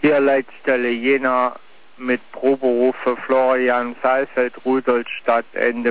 Tierleitstelle Jena mit Proberuf für Florian Saalfeld, Rudolstadt, Ende